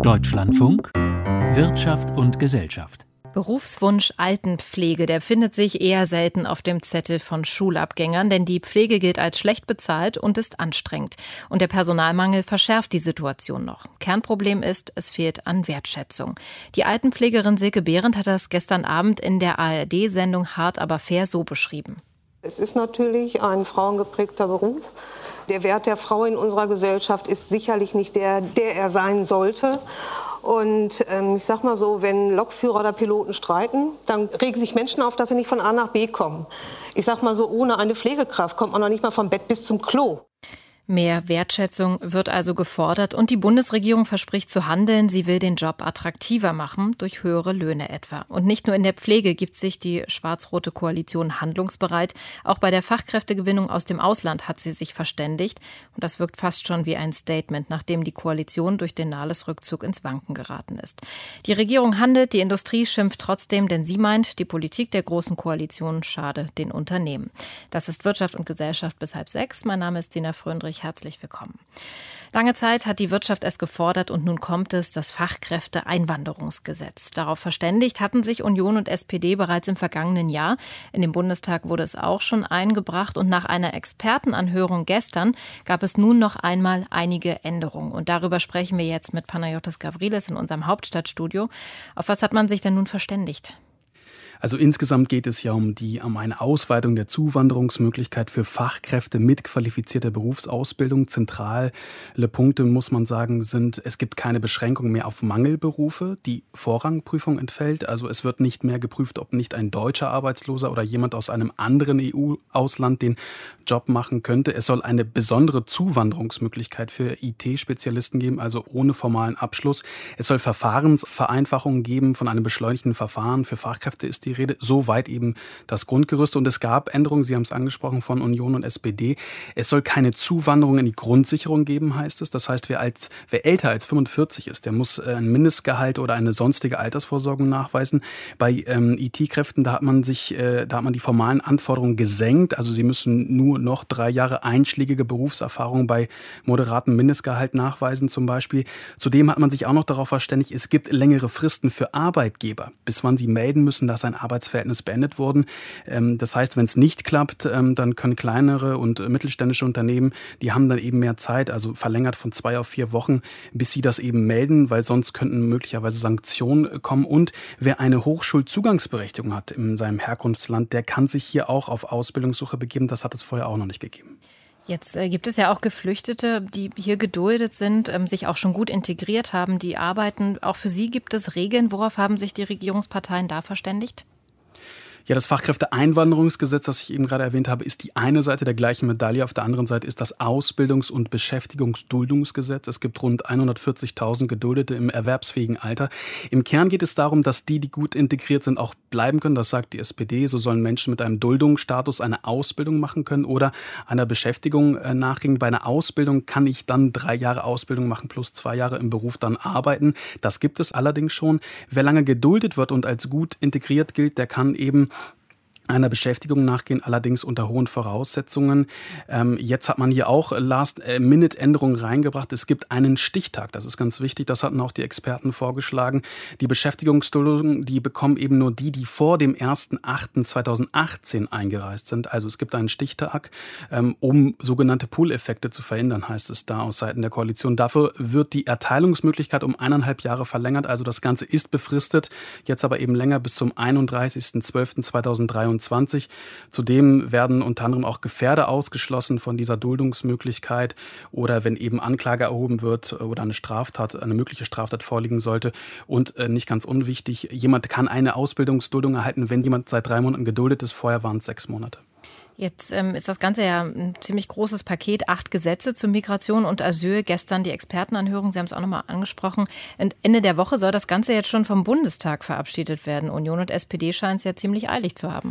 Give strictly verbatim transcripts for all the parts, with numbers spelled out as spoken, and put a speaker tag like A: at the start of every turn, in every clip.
A: Deutschlandfunk Wirtschaft und Gesellschaft.
B: Berufswunsch Altenpflege, der findet sich eher selten auf dem Zettel von Schulabgängern, denn die Pflege gilt als schlecht bezahlt und ist anstrengend. Und der Personalmangel verschärft die Situation noch. Kernproblem ist, es fehlt an Wertschätzung. Die Altenpflegerin Silke Behrendt hat das gestern Abend in der A R D-Sendung Hart aber fair so beschrieben.
C: Es ist natürlich ein frauengeprägter Beruf. Der Wert der Frau in unserer Gesellschaft ist sicherlich nicht der, der er sein sollte. Und ähm, ich sag mal so, wenn Lokführer oder Piloten streiken, dann regen sich Menschen auf, dass sie nicht von A nach B kommen. Ich sag mal so, ohne eine Pflegekraft kommt man noch nicht mal vom Bett bis zum Klo.
B: Mehr Wertschätzung wird also gefordert und die Bundesregierung verspricht zu handeln. Sie will den Job attraktiver machen, durch höhere Löhne etwa. Und nicht nur in der Pflege gibt sich die schwarz-rote Koalition handlungsbereit. Auch bei der Fachkräftegewinnung aus dem Ausland hat sie sich verständigt. Und das wirkt fast schon wie ein Statement, nachdem die Koalition durch den Nahles-Rückzug ins Wanken geraten ist. Die Regierung handelt, die Industrie schimpft trotzdem, denn sie meint, die Politik der Großen Koalition schade den Unternehmen. Das ist Wirtschaft und Gesellschaft bis halb sechs. Mein Name ist Sina Fröndrich. Herzlich willkommen. Lange Zeit hat die Wirtschaft es gefordert und nun kommt es, das Fachkräfteeinwanderungsgesetz. Darauf verständigt hatten sich Union und S P D bereits im vergangenen Jahr. In den Bundestag wurde es auch schon eingebracht und nach einer Expertenanhörung gestern gab es nun noch einmal einige Änderungen. Und darüber sprechen wir jetzt mit Panayotis Gavrilis in unserem Hauptstadtstudio. Auf was hat man sich denn nun verständigt?
D: Also insgesamt geht es ja um die um eine Ausweitung der Zuwanderungsmöglichkeit für Fachkräfte mit qualifizierter Berufsausbildung. Zentrale Punkte, muss man sagen, sind, es gibt keine Beschränkung mehr auf Mangelberufe. Die Vorrangprüfung entfällt. Also es wird nicht mehr geprüft, ob nicht ein deutscher Arbeitsloser oder jemand aus einem anderen E U-Ausland den Job machen könnte. Es soll eine besondere Zuwanderungsmöglichkeit für I T-Spezialisten geben, also ohne formalen Abschluss. Es soll Verfahrensvereinfachungen geben. Von einem beschleunigten Verfahren für Fachkräfte ist die Rede, soweit eben das Grundgerüst. Und es gab Änderungen, Sie haben es angesprochen, von Union und S P D. Es soll keine Zuwanderung in die Grundsicherung geben, heißt es. Das heißt, wer, als, wer älter als fünfundvierzig ist, der muss ein Mindestgehalt oder eine sonstige Altersvorsorge nachweisen. Bei ähm, I T-Kräften, da hat man sich, äh, da hat man die formalen Anforderungen gesenkt. Also sie müssen nur noch drei Jahre einschlägige Berufserfahrung bei moderatem Mindestgehalt nachweisen zum Beispiel. Zudem hat man sich auch noch darauf verständigt, es gibt längere Fristen für Arbeitgeber, bis wann sie melden müssen, dass ein Arbeitsverhältnis beendet wurden. Das heißt, wenn es nicht klappt, dann können kleinere und mittelständische Unternehmen, die haben dann eben mehr Zeit, also verlängert von zwei auf vier Wochen, bis sie das eben melden, weil sonst könnten möglicherweise Sanktionen kommen. Und wer eine Hochschulzugangsberechtigung hat in seinem Herkunftsland, der kann sich hier auch auf Ausbildungssuche begeben. Das hat es vorher auch noch nicht gegeben.
B: Jetzt äh, gibt es ja auch Geflüchtete, die hier geduldet sind, ähm, sich auch schon gut integriert haben, die arbeiten. Auch für sie gibt es Regeln. Worauf haben sich die Regierungsparteien da verständigt?
D: Ja, das Fachkräfteeinwanderungsgesetz, das ich eben gerade erwähnt habe, ist die eine Seite der gleichen Medaille. Auf der anderen Seite ist das Ausbildungs- und Beschäftigungsduldungsgesetz. Es gibt rund hundertvierzigtausend Geduldete im erwerbsfähigen Alter. Im Kern geht es darum, dass die, die gut integriert sind, auch bleiben können. Das sagt die S P D. So sollen Menschen mit einem Duldungsstatus eine Ausbildung machen können oder einer Beschäftigung äh, nachgehen. Bei einer Ausbildung kann ich dann drei Jahre Ausbildung machen plus zwei Jahre im Beruf dann arbeiten. Das gibt es allerdings schon. Wer lange geduldet wird und als gut integriert gilt, der kann eben einer Beschäftigung nachgehen, allerdings unter hohen Voraussetzungen. Ähm, jetzt hat man hier auch Last-Minute-Änderungen reingebracht. Es gibt einen Stichtag, das ist ganz wichtig, das hatten auch die Experten vorgeschlagen. Die Beschäftigungsduldung, die bekommen eben nur die, die vor dem ersten achten zweitausendachtzehn eingereist sind. Also es gibt einen Stichtag, ähm, um sogenannte Pool-Effekte zu verhindern, heißt es da aus Seiten der Koalition. Dafür wird die Erteilungsmöglichkeit um eineinhalb Jahre verlängert. Also das Ganze ist befristet, jetzt aber eben länger bis zum einunddreißigsten zwölften zweitausenddreiundzwanzig. Zudem werden unter anderem auch Gefährder ausgeschlossen von dieser Duldungsmöglichkeit oder wenn eben Anklage erhoben wird oder eine Straftat, eine mögliche Straftat vorliegen sollte. Und äh, nicht ganz unwichtig, jemand kann eine Ausbildungsduldung erhalten, wenn jemand seit drei Monaten geduldet ist. Vorher waren es sechs Monate.
B: Jetzt ähm, ist das Ganze ja ein ziemlich großes Paket, acht Gesetze zur Migration und Asyl. Gestern die Expertenanhörung, Sie haben es auch nochmal angesprochen. Und Ende der Woche soll das Ganze jetzt schon vom Bundestag verabschiedet werden. Union und S P D scheinen es ja ziemlich eilig zu haben.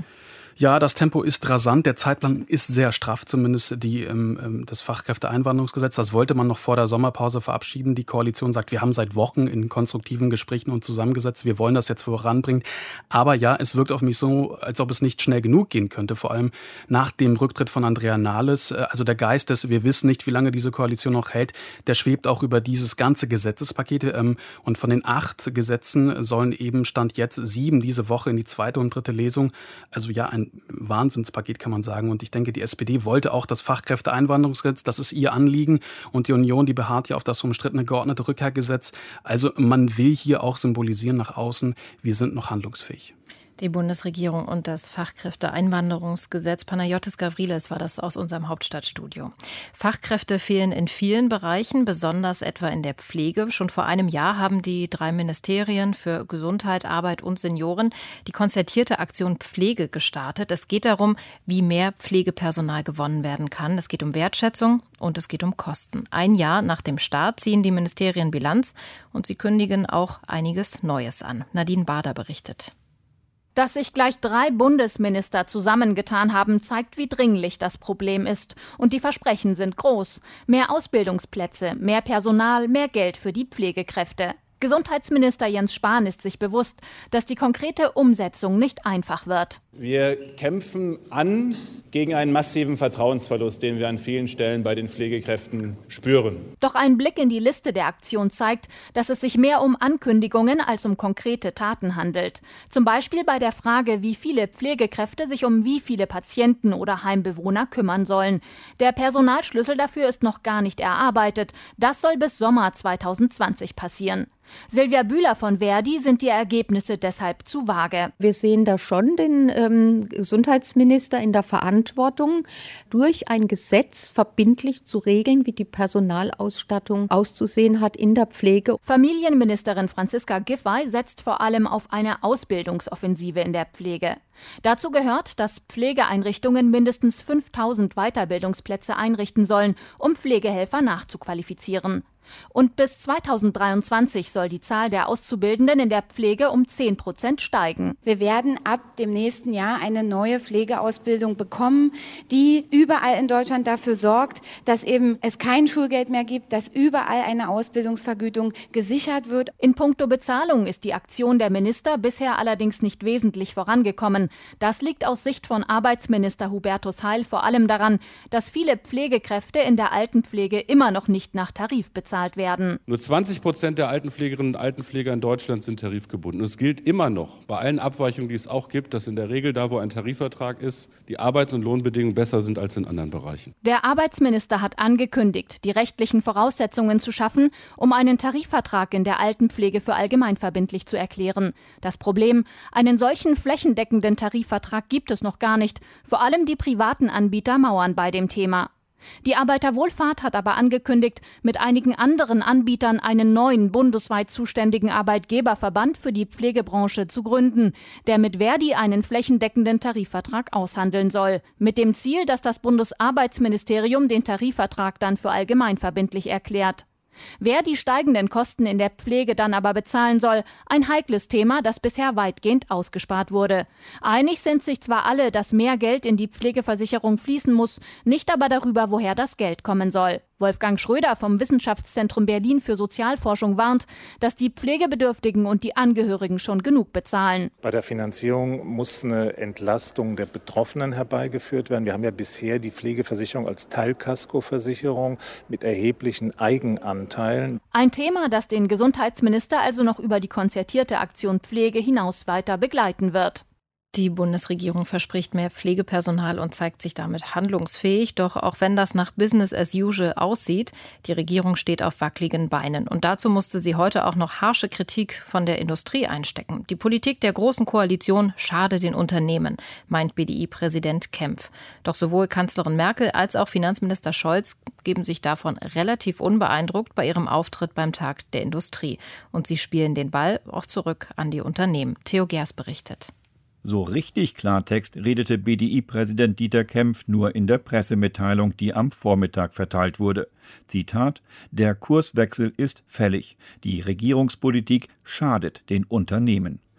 D: Ja, das Tempo ist rasant. Der Zeitplan ist sehr straff, zumindest die, ähm, das Fachkräfteeinwanderungsgesetz. Das wollte man noch vor der Sommerpause verabschieden. Die Koalition sagt, wir haben seit Wochen in konstruktiven Gesprächen uns zusammengesetzt. Wir wollen das jetzt voranbringen. Aber ja, es wirkt auf mich so, als ob es nicht schnell genug gehen könnte. Vor allem nach dem Rücktritt von Andrea Nahles. Also der Geist des, wir wissen nicht, wie lange diese Koalition noch hält, der schwebt auch über dieses ganze Gesetzespaket. Und von den acht Gesetzen sollen eben Stand jetzt sieben diese Woche in die zweite und dritte Lesung. Also ja, ein Wahnsinnspaket kann man sagen. Und ich denke, die S P D wollte auch das Fachkräfteeinwanderungsgesetz, das ist ihr Anliegen. Und die Union, die beharrt ja auf das umstrittene geordnete Rückkehrgesetz. Also man will hier auch symbolisieren nach außen, wir sind noch handlungsfähig.
B: Die Bundesregierung und das Fachkräfteeinwanderungsgesetz. Panagiotis Gavrilis war das aus unserem Hauptstadtstudio. Fachkräfte fehlen in vielen Bereichen, besonders etwa in der Pflege. Schon vor einem Jahr haben die drei Ministerien für Gesundheit, Arbeit und Senioren die konzertierte Aktion Pflege gestartet. Es geht darum, wie mehr Pflegepersonal gewonnen werden kann. Es geht um Wertschätzung und es geht um Kosten. Ein Jahr nach dem Start ziehen die Ministerien Bilanz und sie kündigen auch einiges Neues an. Nadine Bader berichtet.
E: Dass sich gleich drei Bundesminister zusammengetan haben, zeigt, wie dringlich das Problem ist. Und die Versprechen sind groß. Mehr Ausbildungsplätze, mehr Personal, mehr Geld für die Pflegekräfte. Gesundheitsminister Jens Spahn ist sich bewusst, dass die konkrete Umsetzung nicht einfach wird.
F: Wir kämpfen an gegen einen massiven Vertrauensverlust, den wir an vielen Stellen bei den Pflegekräften spüren.
E: Doch ein Blick in die Liste der Aktion zeigt, dass es sich mehr um Ankündigungen als um konkrete Taten handelt. Zum Beispiel bei der Frage, wie viele Pflegekräfte sich um wie viele Patienten oder Heimbewohner kümmern sollen. Der Personalschlüssel dafür ist noch gar nicht erarbeitet. Das soll bis Sommer zweitausendzwanzig passieren. Silvia Bühler von Verdi sind die Ergebnisse deshalb zu vage.
G: Wir sehen da schon den ähm, Gesundheitsminister in der Verantwortung, durch ein Gesetz verbindlich zu regeln, wie die Personalausstattung auszusehen hat in der Pflege.
E: Familienministerin Franziska Giffey setzt vor allem auf eine Ausbildungsoffensive in der Pflege. Dazu gehört, dass Pflegeeinrichtungen mindestens fünftausend Weiterbildungsplätze einrichten sollen, um Pflegehelfer nachzuqualifizieren. Und bis zweitausenddreiundzwanzig soll die Zahl der Auszubildenden in der Pflege um zehn Prozent steigen.
H: Wir werden ab dem nächsten Jahr eine neue Pflegeausbildung bekommen, die überall in Deutschland dafür sorgt, dass eben es kein Schulgeld mehr gibt, dass überall eine Ausbildungsvergütung gesichert wird.
E: In puncto Bezahlung ist die Aktion der Minister bisher allerdings nicht wesentlich vorangekommen. Das liegt aus Sicht von Arbeitsminister Hubertus Heil vor allem daran, dass viele Pflegekräfte in der Altenpflege immer noch nicht nach Tarif bezahlt werden.
I: Nur zwanzig Prozent der Altenpflegerinnen und Altenpfleger in Deutschland sind tarifgebunden. Und es gilt immer noch, bei allen Abweichungen, die es auch gibt, dass in der Regel da, wo ein Tarifvertrag ist, die Arbeits- und Lohnbedingungen besser sind als in anderen Bereichen.
E: Der Arbeitsminister hat angekündigt, die rechtlichen Voraussetzungen zu schaffen, um einen Tarifvertrag in der Altenpflege für allgemeinverbindlich zu erklären. Das Problem: einen solchen flächendeckenden Tarifvertrag gibt es noch gar nicht. Vor allem die privaten Anbieter mauern bei dem Thema. Die Arbeiterwohlfahrt hat aber angekündigt, mit einigen anderen Anbietern einen neuen bundesweit zuständigen Arbeitgeberverband für die Pflegebranche zu gründen, der mit Verdi einen flächendeckenden Tarifvertrag aushandeln soll. Mit dem Ziel, dass das Bundesarbeitsministerium den Tarifvertrag dann für allgemeinverbindlich erklärt. Wer die steigenden Kosten in der Pflege dann aber bezahlen soll, ein heikles Thema, das bisher weitgehend ausgespart wurde. Einig sind sich zwar alle, dass mehr Geld in die Pflegeversicherung fließen muss, nicht aber darüber, woher das Geld kommen soll. Wolfgang Schröder vom Wissenschaftszentrum Berlin für Sozialforschung warnt, dass die Pflegebedürftigen und die Angehörigen schon genug bezahlen.
J: Bei der Finanzierung muss eine Entlastung der Betroffenen herbeigeführt werden. Wir haben ja bisher die Pflegeversicherung als Teilkaskoversicherung mit erheblichen Eigenanteilen.
E: Ein Thema, das den Gesundheitsminister also noch über die konzertierte Aktion Pflege hinaus weiter begleiten wird.
B: Die Bundesregierung verspricht mehr Pflegepersonal und zeigt sich damit handlungsfähig. Doch auch wenn das nach Business as usual aussieht, die Regierung steht auf wackeligen Beinen. Und dazu musste sie heute auch noch harsche Kritik von der Industrie einstecken. Die Politik der Großen Koalition schade den Unternehmen, meint B D I-Präsident Kempf. Doch sowohl Kanzlerin Merkel als auch Finanzminister Scholz geben sich davon relativ unbeeindruckt bei ihrem Auftritt beim Tag der Industrie. Und sie spielen den Ball auch zurück an die Unternehmen. Theo Gers berichtet.
K: So richtig Klartext redete B D I-Präsident Dieter Kempf nur in der Pressemitteilung, die am Vormittag verteilt wurde. Zitat: Der Kurswechsel ist fällig. Die Regierungspolitik schadet den Unternehmen.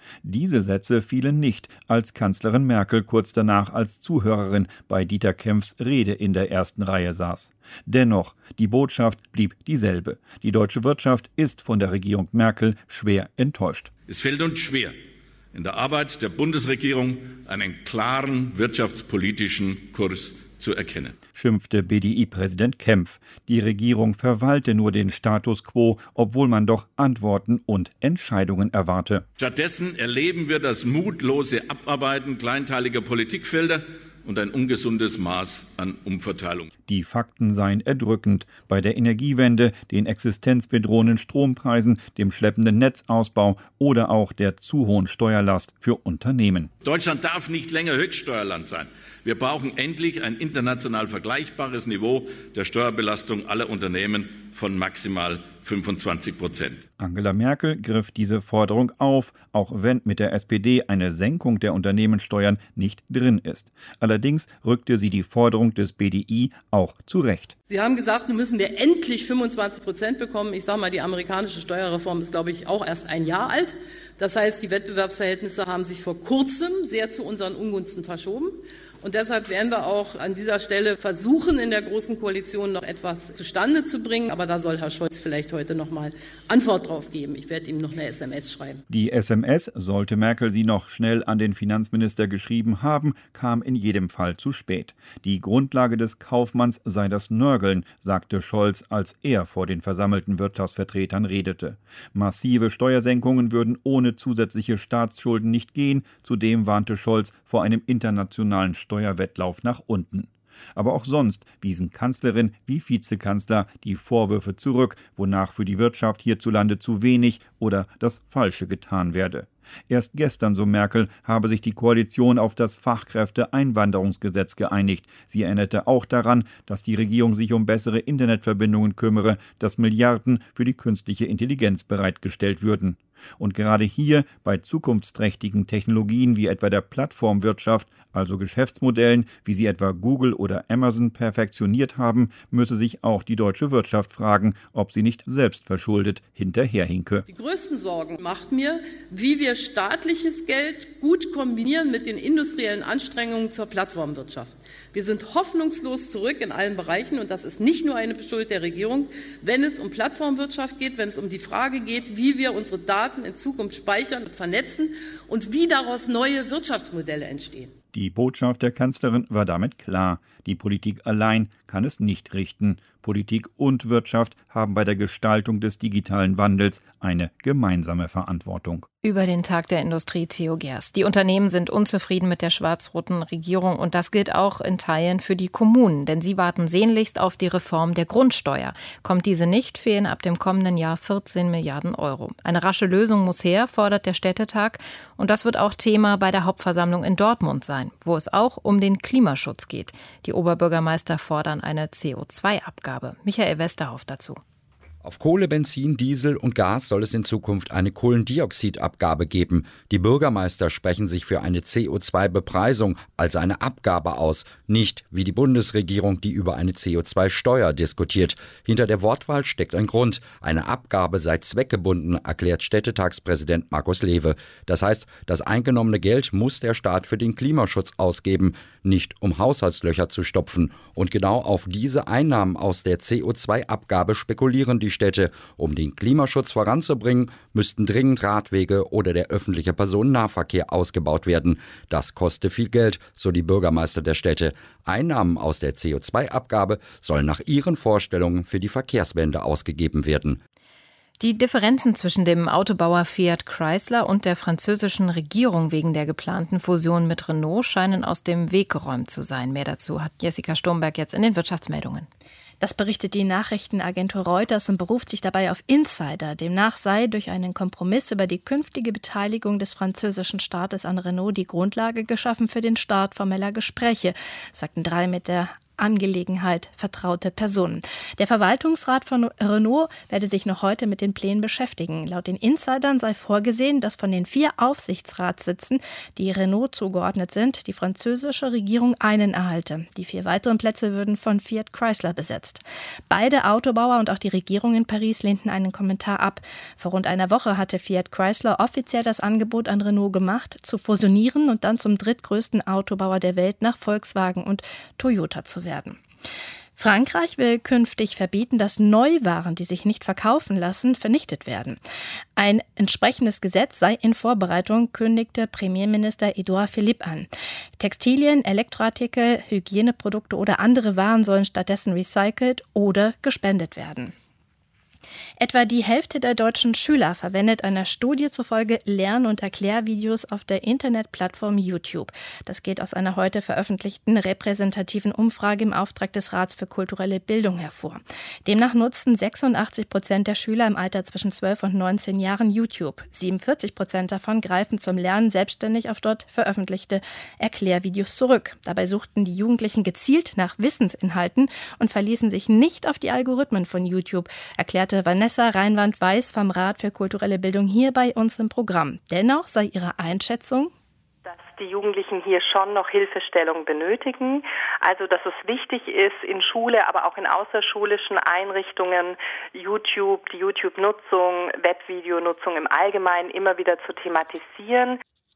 K: Diese Sätze fielen nicht, als Kanzlerin Merkel kurz danach als Zuhörerin bei Dieter Kempfs Rede in der ersten Reihe saß. Dennoch, die Botschaft blieb dieselbe. Die deutsche Wirtschaft ist von der Regierung Merkel schwer enttäuscht.
L: Es fällt uns schwer, in der Arbeit der Bundesregierung einen klaren wirtschaftspolitischen Kurs zu erkennen,
K: schimpfte B D I-Präsident Kempf. Die Regierung verwalte nur den Status quo, obwohl man doch Antworten und Entscheidungen erwarte.
L: Stattdessen erleben wir das mutlose Abarbeiten kleinteiliger Politikfelder und ein ungesundes Maß an Umverteilung.
K: Die Fakten seien erdrückend. Bei der Energiewende, den existenzbedrohenden Strompreisen, dem schleppenden Netzausbau oder auch der zu hohen Steuerlast für Unternehmen.
L: Deutschland darf nicht länger Höchststeuerland sein. Wir brauchen endlich ein international vergleichbares Niveau der Steuerbelastung aller Unternehmen von maximal fünfundzwanzig Prozent.
K: Angela Merkel griff diese Forderung auf, auch wenn mit der S P D eine Senkung der Unternehmenssteuern nicht drin ist. Allerdings rückte sie die Forderung des B D I auch zurecht.
M: Sie haben gesagt, nun müssen wir endlich fünfundzwanzig Prozent bekommen. Ich sage mal, die amerikanische Steuerreform ist, glaube ich, auch erst ein Jahr alt. Das heißt, die Wettbewerbsverhältnisse haben sich vor kurzem sehr zu unseren Ungunsten verschoben. Und deshalb werden wir auch an dieser Stelle versuchen, in der Großen Koalition noch etwas zustande zu bringen. Aber da soll Herr Scholz vielleicht heute noch mal Antwort drauf geben. Ich werde ihm noch eine S M S schreiben.
K: Die S M S, sollte Merkel sie noch schnell an den Finanzminister geschrieben haben, kam in jedem Fall zu spät. Die Grundlage des Kaufmanns sei das Nörgeln, sagte Scholz, als er vor den versammelten Wirtschaftsvertretern redete. Massive Steuersenkungen würden ohne zusätzliche Staatsschulden nicht gehen. Zudem warnte Scholz vor einem internationalen Steuerwettlauf nach unten. Aber auch sonst wiesen Kanzlerin wie Vizekanzler die Vorwürfe zurück, wonach für die Wirtschaft hierzulande zu wenig oder das Falsche getan werde. Erst gestern, so Merkel, habe sich die Koalition auf das Fachkräfteeinwanderungsgesetz geeinigt. Sie erinnerte auch daran, dass die Regierung sich um bessere Internetverbindungen kümmere, dass Milliarden für die künstliche Intelligenz bereitgestellt würden. Und gerade hier, bei zukunftsträchtigen Technologien wie etwa der Plattformwirtschaft, also Geschäftsmodellen, wie sie etwa Google oder Amazon perfektioniert haben, müsse sich auch die deutsche Wirtschaft fragen, ob sie nicht selbst verschuldet hinterherhinke.
M: Die größten Sorgen macht mir, wie wir staatliches Geld gut kombinieren mit den industriellen Anstrengungen zur Plattformwirtschaft. Wir sind hoffnungslos zurück in allen Bereichen und das ist nicht nur eine Schuld der Regierung, wenn es um Plattformwirtschaft geht, wenn es um die Frage geht, wie wir unsere Daten in Zukunft speichern und vernetzen und wie daraus neue Wirtschaftsmodelle entstehen.
K: Die Botschaft der Kanzlerin war damit klar. Die Politik allein kann es nicht richten. Politik und Wirtschaft haben bei der Gestaltung des digitalen Wandels eine gemeinsame Verantwortung.
B: Über den Tag der Industrie Theo Gerst. Die Unternehmen sind unzufrieden mit der schwarz-roten Regierung und das gilt auch in Teilen für die Kommunen, denn sie warten sehnlichst auf die Reform der Grundsteuer. Kommt diese nicht, fehlen ab dem kommenden Jahr vierzehn Milliarden Euro. Eine rasche Lösung muss her, fordert der Städtetag und das wird auch Thema bei der Hauptversammlung in Dortmund sein, wo es auch um den Klimaschutz geht. Die Oberbürgermeister fordern eine C O zwei Abgabe. Michael Westerhoff dazu.
N: Auf Kohle, Benzin, Diesel und Gas soll es in Zukunft eine Kohlendioxidabgabe geben. Die Bürgermeister sprechen sich für eine C O zwei Bepreisung, also eine Abgabe aus, nicht wie die Bundesregierung, die über eine C O zwei Steuer diskutiert. Hinter der Wortwahl steckt ein Grund. Eine Abgabe sei zweckgebunden, erklärt Städtetagspräsident Markus Lewe. Das heißt, das eingenommene Geld muss der Staat für den Klimaschutz ausgeben, nicht um Haushaltslöcher zu stopfen. Und genau auf diese Einnahmen aus der C O zwei Abgabe spekulieren die Städte. Um den Klimaschutz voranzubringen, müssten dringend Radwege oder der öffentliche Personennahverkehr ausgebaut werden. Das koste viel Geld, so die Bürgermeister der Städte. Einnahmen aus der C O zwei Abgabe sollen nach ihren Vorstellungen für die Verkehrswende ausgegeben werden.
B: Die Differenzen zwischen dem Autobauer Fiat Chrysler und der französischen Regierung wegen der geplanten Fusion mit Renault scheinen aus dem Weg geräumt zu sein. Mehr dazu hat Jessica Sturmberg jetzt in den Wirtschaftsmeldungen.
O: Das berichtet die Nachrichtenagentur Reuters und beruft sich dabei auf Insider. Demnach sei durch einen Kompromiss über die künftige Beteiligung des französischen Staates an Renault die Grundlage geschaffen für den Start formeller Gespräche, sagten drei mit der Angelegenheit vertraute Personen. Der Verwaltungsrat von Renault werde sich noch heute mit den Plänen beschäftigen. Laut den Insidern sei vorgesehen, dass von den vier Aufsichtsratssitzen, die Renault zugeordnet sind, die französische Regierung einen erhalte. Die vier weiteren Plätze würden von Fiat Chrysler besetzt. Beide Autobauer und auch die Regierung in Paris lehnten einen Kommentar ab. Vor rund einer Woche hatte Fiat Chrysler offiziell das Angebot an Renault gemacht, zu fusionieren und dann zum drittgrößten Autobauer der Welt nach Volkswagen und Toyota zu werden. Frankreich will künftig verbieten, dass Neuwaren, die sich nicht verkaufen lassen, vernichtet werden. Ein entsprechendes Gesetz sei in Vorbereitung, kündigte Premierminister Edouard Philippe an. Textilien, Elektroartikel, Hygieneprodukte oder andere Waren sollen stattdessen recycelt oder gespendet werden. Etwa die Hälfte der deutschen Schüler verwendet einer Studie zufolge Lern- und Erklärvideos auf der Internetplattform YouTube. Das geht aus einer heute veröffentlichten repräsentativen Umfrage im Auftrag des Rats für kulturelle Bildung hervor. Demnach nutzten sechsundachtzig Prozent der Schüler im Alter zwischen zwölf und neunzehn Jahren YouTube. siebenundvierzig Prozent davon greifen zum Lernen selbstständig auf dort veröffentlichte Erklärvideos zurück. Dabei suchten die Jugendlichen gezielt nach Wissensinhalten und verließen sich nicht auf die Algorithmen von YouTube, erklärte Vanessa Reinwand-Weiß vom Rat für kulturelle Bildung hier bei uns im Programm. Dennoch sei ihre Einschätzung,
P: dass die Jugendlichen hier schon noch Hilfestellung benötigen. Also, dass es wichtig ist, in Schule, aber auch in außerschulischen Einrichtungen YouTube, die YouTube-Nutzung, Webvideonutzung im Allgemeinen immer wieder zu thematisieren.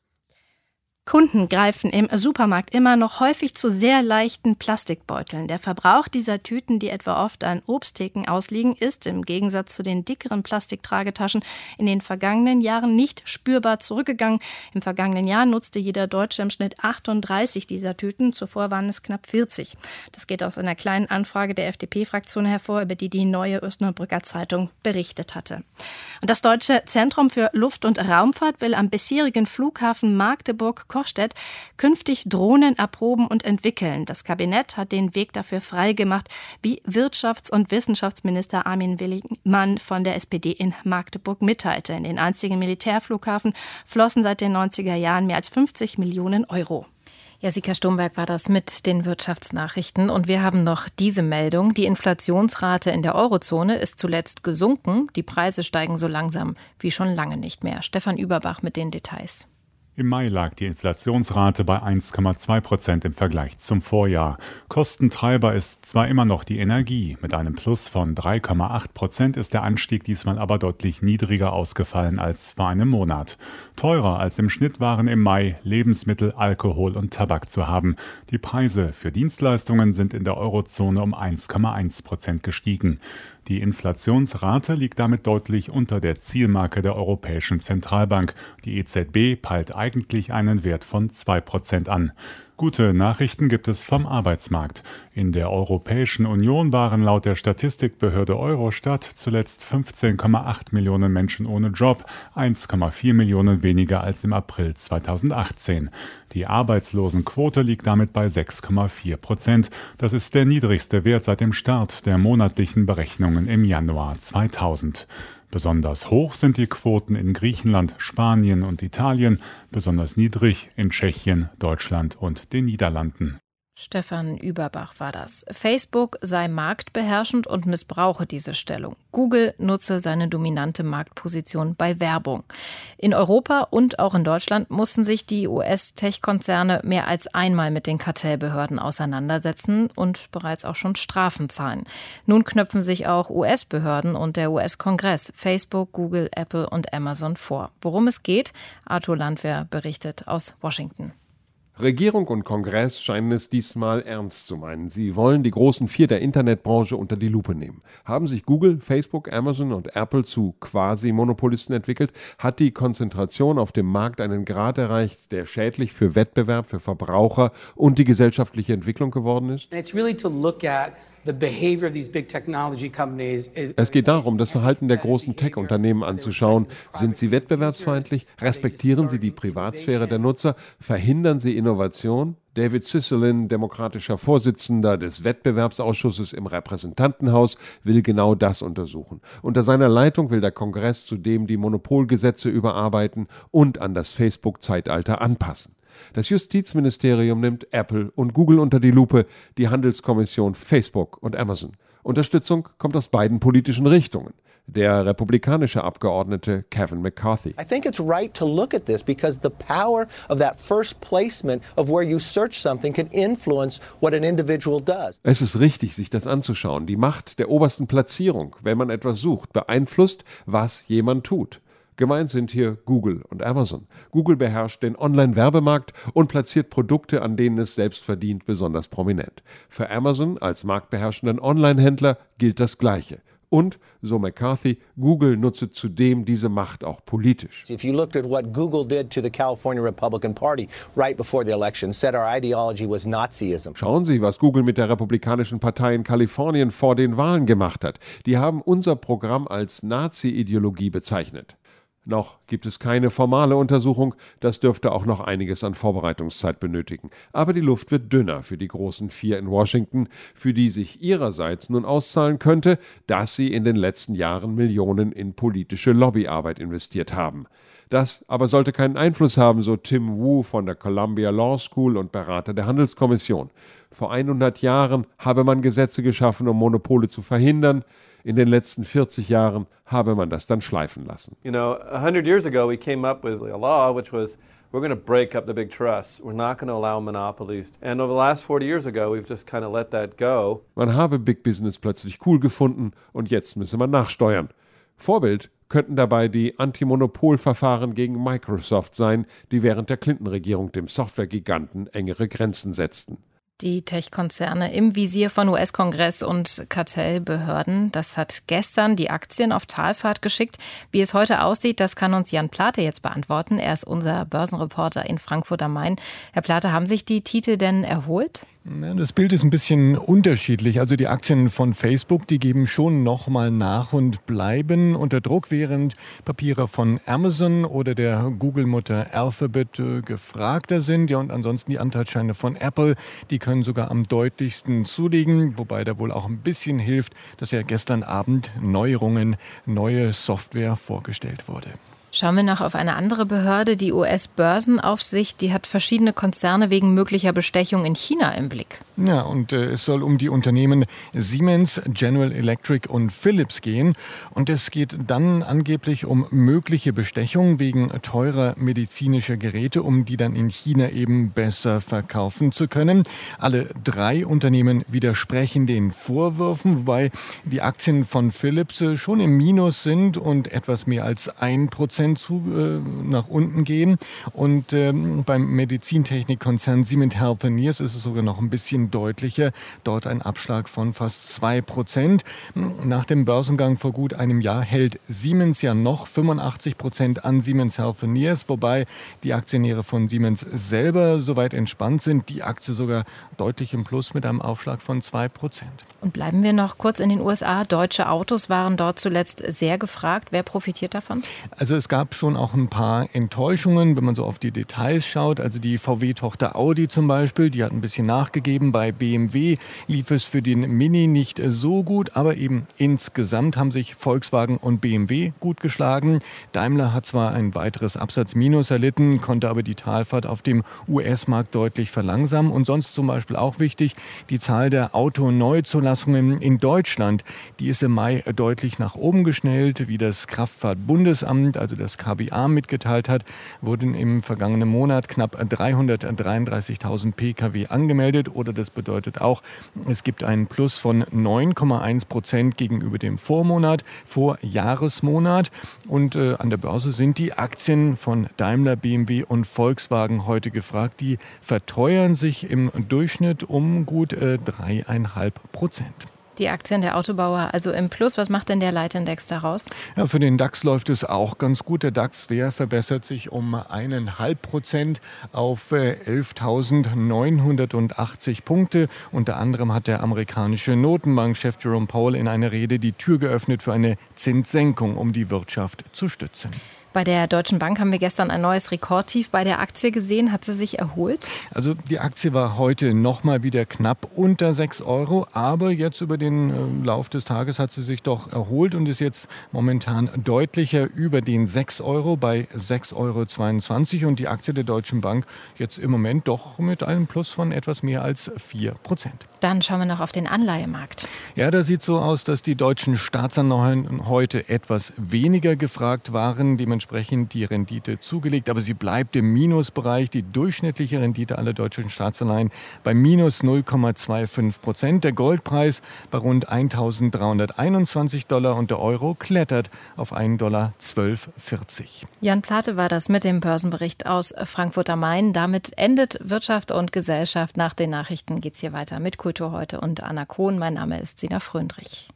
O: Kunden greifen im Supermarkt immer noch häufig zu sehr leichten Plastikbeuteln. Der Verbrauch dieser Tüten, die etwa oft an Obsttheken ausliegen, ist im Gegensatz zu den dickeren Plastiktragetaschen in den vergangenen Jahren nicht spürbar zurückgegangen. Im vergangenen Jahr nutzte jeder Deutsche im Schnitt achtunddreißig dieser Tüten. Zuvor waren es knapp vierzig. Das geht aus einer kleinen Anfrage der F D P-Fraktion hervor, über die die Neue Osnabrücker Zeitung berichtet hatte. Und das Deutsche Zentrum für Luft- und Raumfahrt will am bisherigen Flughafen Magdeburg Kochstedt künftig Drohnen erproben und entwickeln. Das Kabinett hat den Weg dafür freigemacht, wie Wirtschafts- und Wissenschaftsminister Armin Willigmann von der S P D in Magdeburg mitteilte. In den einzigen Militärflughafen flossen seit den neunziger Jahren mehr als fünfzig Millionen Euro.
B: Jessica Stumberg war das mit den Wirtschaftsnachrichten. Und wir haben noch diese Meldung. Die Inflationsrate in der Eurozone ist zuletzt gesunken. Die Preise steigen so langsam wie schon lange nicht mehr. Stefan Überbach mit den Details.
Q: Im Mai lag die Inflationsrate bei eins Komma zwei Prozent im Vergleich zum Vorjahr. Kostentreiber ist zwar immer noch die Energie. Mit einem Plus von drei Komma acht Prozent ist der Anstieg diesmal aber deutlich niedriger ausgefallen als vor einem Monat. Teurer als im Schnitt waren im Mai Lebensmittel, Alkohol und Tabak zu haben. Die Preise für Dienstleistungen sind in der Eurozone um eins Komma eins Prozent gestiegen. Die Inflationsrate liegt damit deutlich unter der Zielmarke der Europäischen Zentralbank. Die E Z B peilt eigentlich einen Wert von zwei Prozent an. Gute Nachrichten gibt es vom Arbeitsmarkt. In der Europäischen Union waren laut der Statistikbehörde Eurostat zuletzt fünfzehn Komma acht Millionen Menschen ohne Job, eins Komma vier Millionen weniger als im April zweitausendachtzehn. Die Arbeitslosenquote liegt damit bei sechs Komma vier Prozent. Das ist der niedrigste Wert seit dem Start der monatlichen Berechnungen im Januar zweitausend. Besonders hoch sind die Quoten in Griechenland, Spanien und Italien, besonders niedrig in Tschechien, Deutschland und den Niederlanden.
B: Stefan Überbach war das. Facebook sei marktbeherrschend und missbrauche diese Stellung. Google nutze seine dominante Marktposition bei Werbung. In Europa und auch in Deutschland mussten sich die U S-Tech-Konzerne mehr als einmal mit den Kartellbehörden auseinandersetzen und bereits auch schon Strafen zahlen. Nun knöpfen sich auch U S-Behörden und der U S-Kongress Facebook, Google, Apple und Amazon vor. Worum es geht? Arthur Landwehr berichtet aus Washington.
R: Regierung und Kongress scheinen es diesmal ernst zu meinen. Sie wollen die großen vier der Internetbranche unter die Lupe nehmen. Haben sich Google, Facebook, Amazon und Apple zu Quasi-Monopolisten entwickelt, hat die Konzentration auf dem Markt einen Grad erreicht, der schädlich für Wettbewerb, für Verbraucher und die gesellschaftliche Entwicklung geworden ist? Es geht darum, das Verhalten der großen Tech-Unternehmen anzuschauen. Sind sie wettbewerbsfeindlich? Respektieren sie die Privatsphäre der Nutzer? Verhindern sie Innovation? David Cicilline, demokratischer Vorsitzender des Wettbewerbsausschusses im Repräsentantenhaus, will genau das untersuchen. Unter seiner Leitung will der Kongress zudem die Monopolgesetze überarbeiten und an das Facebook-Zeitalter anpassen. Das Justizministerium nimmt Apple und Google unter die Lupe, die Handelskommission Facebook und Amazon. Unterstützung kommt aus beiden politischen Richtungen. Der republikanische Abgeordnete Kevin McCarthy.
S: I think it's right to look at this because the power of that first placement of where you search something can influence what an individual does.
R: Es ist richtig, sich das anzuschauen. Die Macht der obersten Platzierung, wenn man etwas sucht, beeinflusst, was jemand tut. Gemeint sind hier Google und Amazon. Google beherrscht den Online-Werbemarkt und platziert Produkte, an denen es selbst verdient, besonders prominent. Für Amazon als marktbeherrschenden Online-Händler gilt das Gleiche. Und, so McCarthy, Google nutze zudem diese Macht auch politisch.
S: If you looked at what Google did to the California Republican Party right before the election, said our ideology was Nazism.
R: Schauen Sie, was Google mit der Republikanischen Partei in Kalifornien vor den Wahlen gemacht hat. Die haben unser Programm als Nazi-Ideologie bezeichnet. Noch gibt es keine formale Untersuchung, das dürfte auch noch einiges an Vorbereitungszeit benötigen. Aber die Luft wird dünner für die großen Vier in Washington, für die sich ihrerseits nun auszahlen könnte, dass sie in den letzten Jahren Millionen in politische Lobbyarbeit investiert haben. Das aber sollte keinen Einfluss haben, so Tim Wu von der Columbia Law School und Berater der Handelskommission. Vor hundert Jahren habe man Gesetze geschaffen, um Monopole zu verhindern. In den letzten vierzig Jahren habe man das dann schleifen lassen.
T: You know, a hundred years ago we came up with a law which was we're going to break up the big trusts. We're not going to allow monopolies. And over the last forty years ago we've just kind of let that go.
R: Man habe Big Business plötzlich cool gefunden und jetzt müsse man nachsteuern. Vorbild könnten dabei die Antimonopolverfahren gegen Microsoft sein, die während der Clinton-Regierung dem Softwaregiganten engere Grenzen setzten.
B: Die Tech-Konzerne im Visier von U S-Kongress und Kartellbehörden. Das hat gestern die Aktien auf Talfahrt geschickt. Wie es heute aussieht, das kann uns Jan Plate jetzt beantworten. Er ist unser Börsenreporter in Frankfurt am Main. Herr Plate, haben sich die Titel denn erholt?
U: Das Bild ist ein bisschen unterschiedlich. Also die Aktien von Facebook, die geben schon noch mal nach und bleiben unter Druck, während Papiere von Amazon oder der Google-Mutter Alphabet äh, gefragter sind. Ja, und ansonsten die Anteilsscheine von Apple, die können sogar am deutlichsten zulegen, wobei da wohl auch ein bisschen hilft, dass ja gestern Abend Neuerungen, neue Software vorgestellt wurde.
B: Schauen wir noch auf eine andere Behörde, die U S-Börsenaufsicht. Die hat verschiedene Konzerne wegen möglicher Bestechung in China im Blick.
U: Ja, und äh, es soll um die Unternehmen Siemens, General Electric und Philips gehen. Und es geht dann angeblich um mögliche Bestechung wegen teurer medizinischer Geräte, um die dann in China eben besser verkaufen zu können. Alle drei Unternehmen widersprechen den Vorwürfen, wobei die Aktien von Philips äh, schon im Minus sind und etwas mehr als ein Prozent zu, äh, nach unten gehen. Und ähm, beim Medizintechnikkonzern Siemens Healthineers ist es sogar noch ein bisschen deutlicher. Dort ein Abschlag von fast zwei Prozent. Nach dem Börsengang vor gut einem Jahr hält Siemens ja noch fünfundachtzig Prozent an Siemens Healthineers, wobei die Aktionäre von Siemens selber soweit entspannt sind. Die Aktie sogar deutlich im Plus mit einem Aufschlag von zwei Prozent.
B: Und bleiben wir noch kurz in den U S A. Deutsche Autos waren dort zuletzt sehr gefragt. Wer profitiert davon?
U: Also es gab schon auch ein paar Enttäuschungen, wenn man so auf die Details schaut. Also die V W-Tochter Audi zum Beispiel, die hat ein bisschen nachgegeben. Bei B M W lief es für den Mini nicht so gut, aber eben insgesamt haben sich Volkswagen und B M W gut geschlagen. Daimler hat zwar ein weiteres Absatzminus erlitten, konnte aber die Talfahrt auf dem U S-Markt deutlich verlangsamen. Und sonst zum Beispiel auch wichtig, die Zahl der Autoneuzulassungen in Deutschland, die ist im Mai deutlich nach oben geschnellt, wie das Kraftfahrtbundesamt, also das K B A, mitgeteilt hat, wurden im vergangenen Monat knapp dreihundertdreiunddreißigtausend Pkw angemeldet. Oder das bedeutet auch, es gibt einen Plus von neun Komma eins Prozent gegenüber dem Vormonat, Vorjahresmonat. Und äh, an der Börse sind die Aktien von Daimler, B M W und Volkswagen heute gefragt. Die verteuern sich im Durchschnitt um gut äh, dreieinhalb Prozent.
B: Die Aktien der Autobauer also im Plus. Was macht denn der Leitindex daraus?
U: Ja, für den DAX läuft es auch ganz gut. Der DAX, der verbessert sich um eineinhalb Prozent auf elftausendneunhundertachtzig Punkte. Unter anderem hat der amerikanische Notenbankchef Jerome Powell in einer Rede die Tür geöffnet für eine Zinssenkung, um die Wirtschaft zu stützen.
B: Bei der Deutschen Bank haben wir gestern ein neues Rekordtief bei der Aktie gesehen. Hat sie sich erholt?
U: Also die Aktie war heute nochmal wieder knapp unter sechs Euro, aber jetzt über den äh, Lauf des Tages hat sie sich doch erholt und ist jetzt momentan deutlicher über den sechs Euro bei sechs Euro zweiundzwanzig und die Aktie der Deutschen Bank jetzt im Moment doch mit einem Plus von etwas mehr als vier Prozent.
B: Dann schauen wir noch auf den Anleihemarkt.
U: Ja, da sieht so aus, dass die deutschen Staatsanleihen heute etwas weniger gefragt waren, dementsprechend die Rendite zugelegt, aber sie bleibt im Minusbereich. Die durchschnittliche Rendite aller deutschen Staatsanleihen bei minus null Komma fünfundzwanzig Prozent. Der Goldpreis bei rund eintausenddreihunderteinundzwanzig Dollar und der Euro klettert auf einen Dollar zwölf vierzig.
B: Jan Plate war das mit dem Börsenbericht aus Frankfurt am Main. Damit endet Wirtschaft und Gesellschaft. Nach den Nachrichten geht's hier weiter mit Kultur heute und Anna Kohn. Mein Name ist Sina Fröndrich.